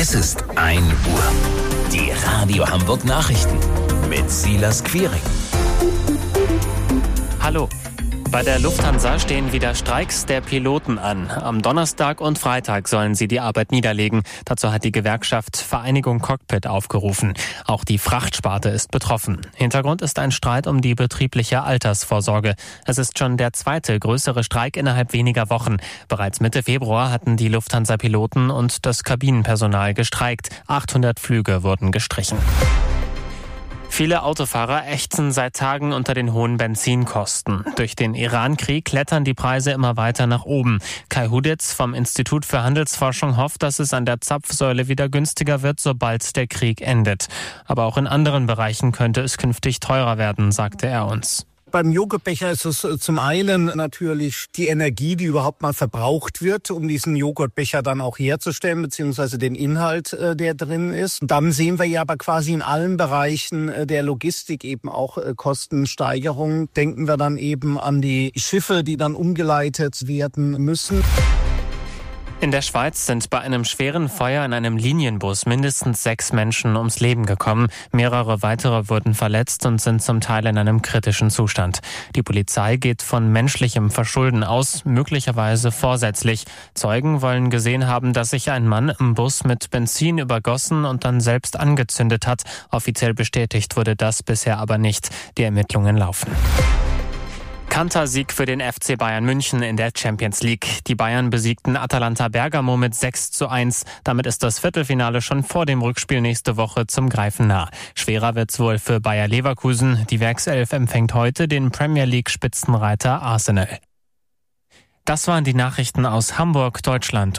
Es ist 1 Uhr. Die Radio Hamburg Nachrichten mit Silas Quiring. Hallo. Bei der Lufthansa stehen wieder Streiks der Piloten an. Am Donnerstag und Freitag sollen sie die Arbeit niederlegen. Dazu hat die Gewerkschaft Vereinigung Cockpit aufgerufen. Auch die Frachtsparte ist betroffen. Hintergrund ist ein Streit um die betriebliche Altersvorsorge. Es ist schon der zweite größere Streik innerhalb weniger Wochen. Bereits Mitte Februar hatten die Lufthansa-Piloten und das Kabinenpersonal gestreikt. 800 Flüge wurden gestrichen. Viele Autofahrer ächzen seit Tagen unter den hohen Benzinkosten. Durch den Iran-Krieg klettern die Preise immer weiter nach oben. Kai Huditz vom Institut für Handelsforschung hofft, dass es an der Zapfsäule wieder günstiger wird, sobald der Krieg endet. Aber auch in anderen Bereichen könnte es künftig teurer werden, sagte er uns. Beim Joghurtbecher ist es zum einen natürlich die Energie, die überhaupt mal verbraucht wird, um diesen Joghurtbecher dann auch herzustellen, beziehungsweise den Inhalt, der drin ist. Dann sehen wir ja aber quasi in allen Bereichen der Logistik eben auch Kostensteigerungen. Denken wir dann eben an die Schiffe, die dann umgeleitet werden müssen. In der Schweiz sind bei einem schweren Feuer in einem Linienbus mindestens 6 Menschen ums Leben gekommen. Mehrere weitere wurden verletzt und sind zum Teil in einem kritischen Zustand. Die Polizei geht von menschlichem Verschulden aus, möglicherweise vorsätzlich. Zeugen wollen gesehen haben, dass sich ein Mann im Bus mit Benzin übergossen und dann selbst angezündet hat. Offiziell bestätigt wurde das bisher aber nicht. Die Ermittlungen laufen. Kantersieg für den FC Bayern München in der Champions League. Die Bayern besiegten Atalanta Bergamo mit 6:1. Damit ist das Viertelfinale schon vor dem Rückspiel nächste Woche zum Greifen nah. Schwerer wird's wohl für Bayer Leverkusen. Die Werkself empfängt heute den Premier League Spitzenreiter Arsenal. Das waren die Nachrichten aus Hamburg, Deutschland.